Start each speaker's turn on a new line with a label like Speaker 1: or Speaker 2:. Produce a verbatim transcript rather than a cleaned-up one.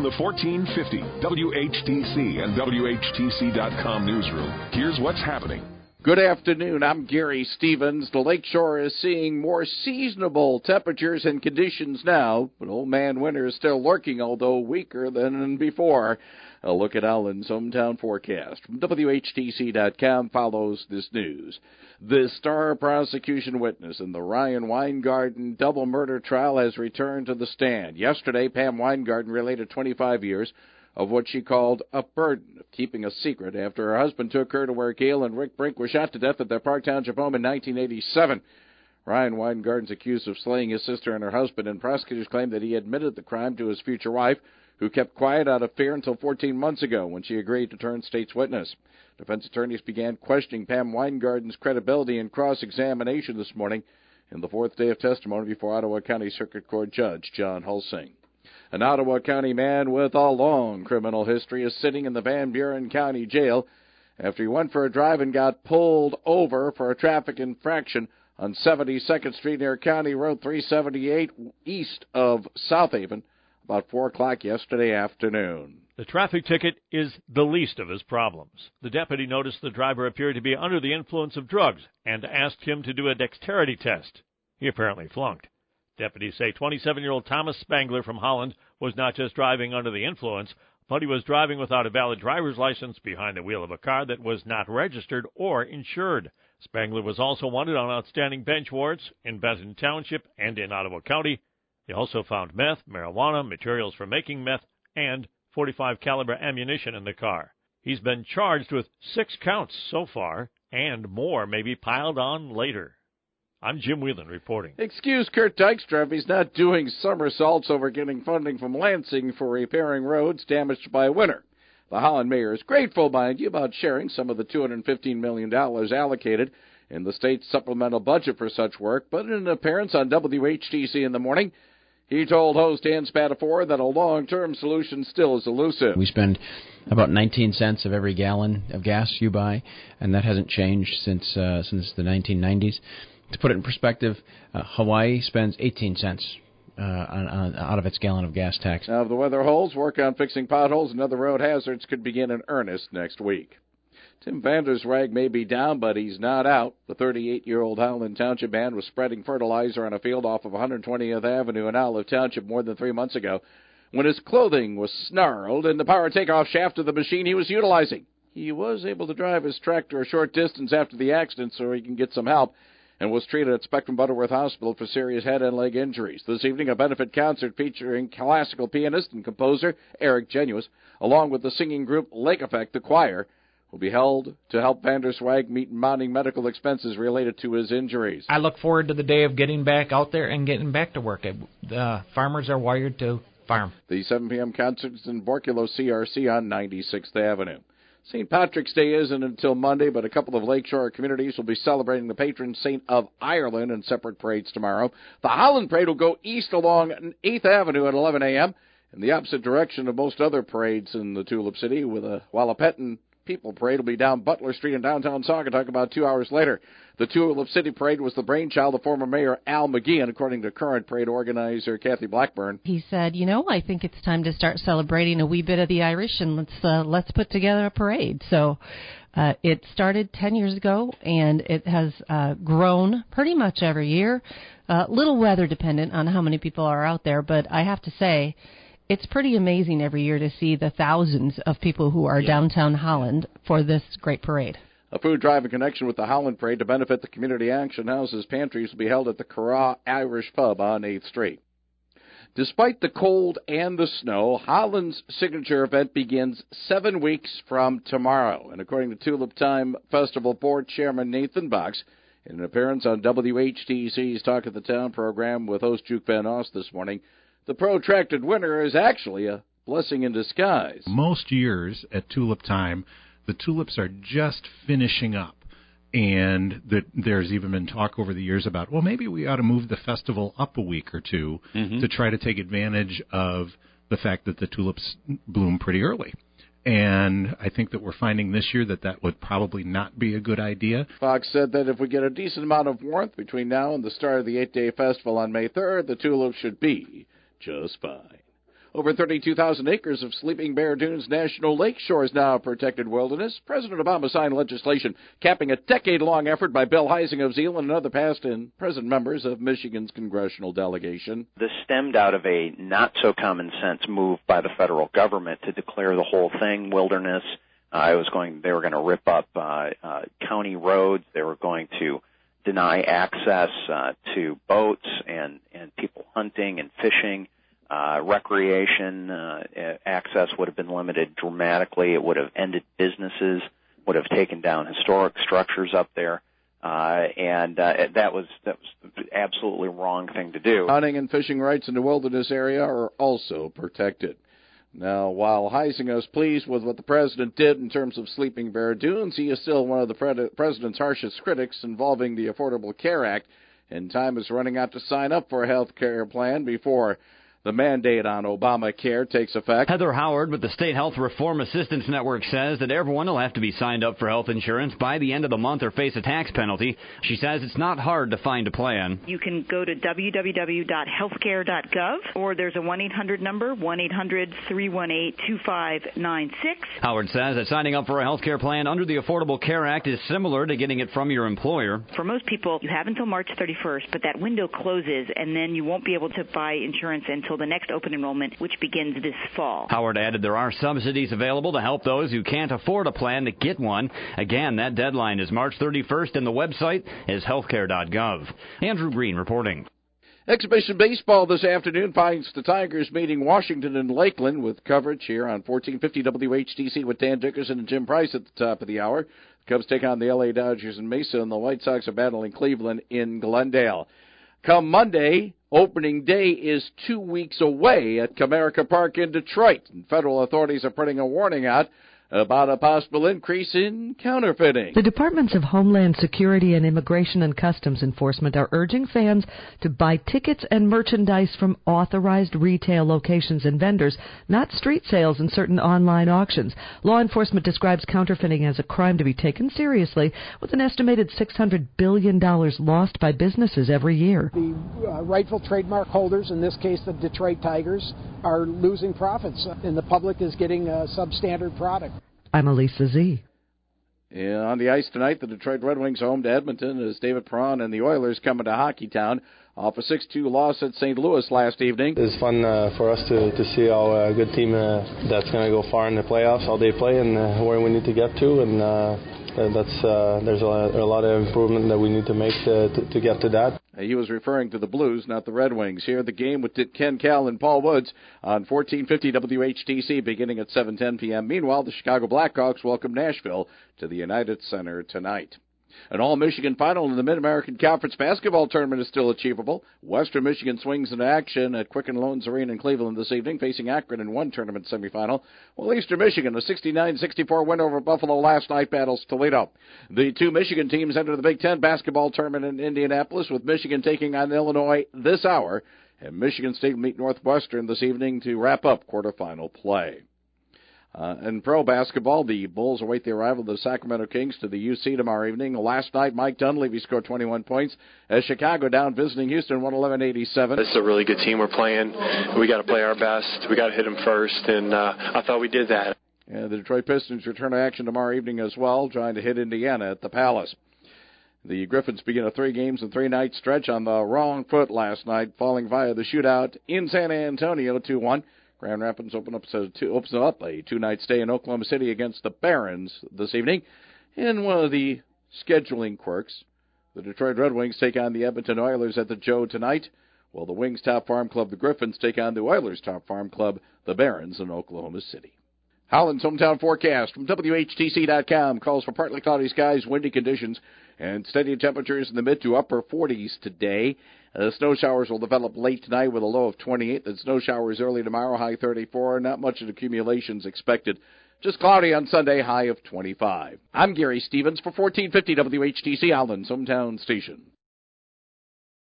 Speaker 1: From the fourteen fifty W H T C and W H T C dot com newsroom, here's what's happening.
Speaker 2: Good afternoon. I'm Gary Stevens. The lakeshore is seeing more seasonable temperatures and conditions now, but Old Man Winter is still lurking, although weaker than before. A look at Allen's hometown forecast from W H T C dot com follows this news. The star prosecution witness in the Ryan Weingarten double murder trial has returned to the stand. Yesterday, Pam Weingarten related twenty-five years of what she called a burden of keeping a secret after her husband took her to where Gail and Rick Brink were shot to death at their Park Township home in nineteen eighty-seven. Ryan Weingarten's accused of slaying his sister and her husband, and prosecutors claim that he admitted the crime to his future wife, who kept quiet out of fear until fourteen months ago when she agreed to turn state's witness. Defense attorneys began questioning Pam Weingarten's credibility in cross-examination this morning in the fourth day of testimony before Ottawa County Circuit Court Judge John Hulsing. An Ottawa County man with a long criminal history is sitting in the Van Buren County Jail after he went for a drive and got pulled over for a traffic infraction on seventy-second Street near County Road three seventy-eight east of South Haven about four o'clock yesterday afternoon.
Speaker 3: The traffic ticket is the least of his problems. The deputy noticed the driver appeared to be under the influence of drugs and asked him to do a dexterity test. He apparently flunked. Deputies say twenty-seven-year-old Thomas Spangler from Holland was not just driving under the influence, but he was driving without a valid driver's license behind the wheel of a car that was not registered or insured. Spangler was also wanted on outstanding bench warrants in Benton Township and in Ottawa County. They also found meth, marijuana, materials for making meth, and forty-five caliber ammunition in the car. He's been charged with six counts so far, and more may be piled on later. I'm Jim Whelan reporting.
Speaker 2: Excuse Kurt Dykstra if he's not doing somersaults over getting funding from Lansing for repairing roads damaged by winter. The Holland mayor is grateful, mind you, about sharing some of the two hundred fifteen million dollars allocated in the state's supplemental budget for such work, but in an appearance on W H T C in the morning, he told host Ann Spatafor that a long-term solution still is elusive.
Speaker 4: We spend about nineteen cents of every gallon of gas you buy, and that hasn't changed since uh, since the nineteen nineties. To put it in perspective, uh, Hawaii spends eighteen cents uh, on, on, out of its gallon of gas tax.
Speaker 2: Now, if the weather holds, work on fixing potholes and other road hazards could begin in earnest next week. Tim Vanderswag may be down, but he's not out. The thirty-eight-year-old Howland Township man was spreading fertilizer on a field off of one hundred twentieth Avenue in Olive Township more than three months ago when his clothing was snarled in the power takeoff shaft of the machine he was utilizing. He was able to drive his tractor a short distance after the accident so he can get some help, and was treated at Spectrum Butterworth Hospital for serious head and leg injuries. This evening, a benefit concert featuring classical pianist and composer Eric Genuis, along with the singing group Lake Effect, the choir, will be held to help Vanderswag meet mounting medical expenses related to his injuries.
Speaker 5: I look forward to the day of getting back out there and getting back to work. Uh, farmers are wired to farm.
Speaker 2: The seven p.m. concert is in Borculo C R C on ninety-sixth Avenue. Saint Patrick's Day isn't until Monday, but a couple of lakeshore communities will be celebrating the patron saint of Ireland in separate parades tomorrow. The Holland Parade will go east along eighth Avenue at eleven a.m. in the opposite direction of most other parades in the Tulip City, with a Wallapetten People Parade will be down Butler Street in downtown Saugatuck about two hours later. The Tulip City Parade was the brainchild of former Mayor Al McGeehan, according to current parade organizer Kathy Blackburn.
Speaker 6: He said, you know, I think it's time to start celebrating a wee bit of the Irish, and let's uh, let's put together a parade. So uh, it started ten years ago, and it has uh, grown pretty much every year. A uh, little weather dependent on how many people are out there, but I have to say, it's pretty amazing every year to see the thousands of people who are yeah. downtown Holland for this great parade.
Speaker 2: A food drive in connection with the Holland Parade to benefit the Community Action House's pantries will be held at the Curragh Irish Pub on eighth Street. Despite the cold and the snow, Holland's signature event begins seven weeks from tomorrow. And according to Tulip Time Festival Board Chairman Nathan Box, in an appearance on W H T C's Talk of the Town program with host Juke Van Oss this morning, the protracted winter is actually a blessing in disguise.
Speaker 7: Most years at Tulip Time, the tulips are just finishing up. And that there's even been talk over the years about, well, maybe we ought to move the festival up a week or two mm-hmm. to try to take advantage of the fact that the tulips bloom pretty early. And I think that we're finding this year that that would probably not be a good idea.
Speaker 2: Fox said that if we get a decent amount of warmth between now and the start of the eight-day festival on May third, the tulips should be just fine. Over thirty-two thousand acres of Sleeping Bear Dunes National Lakeshore is now protected wilderness. President Obama signed legislation capping a decade-long effort by Bill Heising of Zeeland and other past and present members of Michigan's congressional delegation.
Speaker 8: This stemmed out of a not-so-common-sense move by the federal government to declare the whole thing wilderness. Uh, I was going. They were going to rip up uh, uh, county roads. They were going to deny access uh, to boats and, and people hunting and fishing. Uh, recreation uh, access would have been limited dramatically. It would have ended businesses, would have taken down historic structures up there. Uh, and uh, that was that was the absolutely wrong thing to do.
Speaker 2: Hunting and fishing rights in the wilderness area are also protected. Now, while Heising is pleased with what the president did in terms of Sleeping Bear Dunes, he is still one of the pre- president's harshest critics involving the Affordable Care Act, and time is running out to sign up for a health care plan before the mandate on Obamacare takes effect.
Speaker 9: Heather Howard with the State Health Reform Assistance Network says that everyone will have to be signed up for health insurance by the end of the month or face a tax penalty. She says it's not hard to find a plan.
Speaker 10: You can go to w w w dot healthcare dot gov, or there's a one eight hundred number, one eight hundred three one eight two five nine six.
Speaker 9: Howard says that signing up for a health care plan under the Affordable Care Act is similar to getting it from your employer.
Speaker 10: For most people, you have until March thirty-first, but that window closes, and then you won't be able to buy insurance until the next open enrollment, which begins this fall.
Speaker 9: Howard added there are subsidies available to help those who can't afford a plan to get one. Again, that deadline is March thirty-first, and the website is healthcare dot gov. Andrew Green reporting.
Speaker 2: Exhibition baseball this afternoon finds the Tigers meeting Washington and Lakeland with coverage here on fourteen fifty W H T C with Dan Dickerson and Jim Price at the top of the hour. The Cubs take on the L A Dodgers in Mesa, and the White Sox are battling Cleveland in Glendale. Come Monday, opening day is two weeks away at Comerica Park in Detroit, and federal authorities are putting a warning out about a possible increase in counterfeiting.
Speaker 11: The Departments of Homeland Security and Immigration and Customs Enforcement are urging fans to buy tickets and merchandise from authorized retail locations and vendors, not street sales and certain online auctions. Law enforcement describes counterfeiting as a crime to be taken seriously, with an estimated six hundred billion dollars lost by businesses every year.
Speaker 12: The uh, rightful trademark holders, in this case the Detroit Tigers, are losing profits, and the public is getting a substandard product.
Speaker 11: I'm Elisa Z.
Speaker 2: Yeah, on the ice tonight, the Detroit Red Wings home to Edmonton as David Perron and the Oilers coming to Hockeytown off a six two loss at Saint Louis last evening.
Speaker 13: It's fun uh, for us to, to see how a good team uh, that's going to go far in the playoffs, how they play, and uh, where we need to get to. And uh, that's uh, there's a lot, a lot of improvement that we need to make to, to, to get to that.
Speaker 2: He was referring to the Blues, not the Red Wings. Here, the game with Ken Kell and Paul Woods on fourteen fifty W H T C beginning at seven ten p.m. Meanwhile, the Chicago Blackhawks welcome Nashville to the United Center tonight. An all-Michigan final in the Mid-American Conference basketball tournament is still achievable. Western Michigan swings into action at Quicken Loans Arena in Cleveland this evening, facing Akron in one tournament semifinal. While Eastern Michigan, a sixty-nine sixty-four win over Buffalo last night, battles Toledo. The two Michigan teams enter the Big Ten basketball tournament in Indianapolis, with Michigan taking on Illinois this hour, and Michigan State will meet Northwestern this evening to wrap up quarterfinal play. Uh, in pro basketball, the Bulls await the arrival of the Sacramento Kings to the U C tomorrow evening. Last night, Mike Dunleavy scored twenty-one points as Chicago down visiting Houston one eleven eighty-seven.
Speaker 14: This is a really good team we're playing. We got to play our best. We got to hit them first, and uh, I thought we did that.
Speaker 2: Yeah, the Detroit Pistons return to action tomorrow evening as well, trying to hit Indiana at the Palace. The Griffins begin a three games and three night stretch on the wrong foot last night, falling via the shootout in San Antonio two one. Grand Rapids open up, so two, opens up a two-night stay in Oklahoma City against the Barons this evening. In one of the scheduling quirks, the Detroit Red Wings take on the Edmonton Oilers at the Joe tonight, while the Wings Top Farm Club, the Griffins, take on the Oilers Top Farm Club, the Barons, in Oklahoma City. Holland's hometown forecast from W H T C dot com calls for partly cloudy skies, windy conditions, and steady temperatures in the mid to upper forties today. Uh, snow showers will develop late tonight with a low of twenty-eight. Then snow showers early tomorrow, high thirty-four. Not much of accumulations expected. Just cloudy on Sunday, high of twenty-five. I'm Gary Stevens for fourteen fifty W H T C, Holland's hometown station.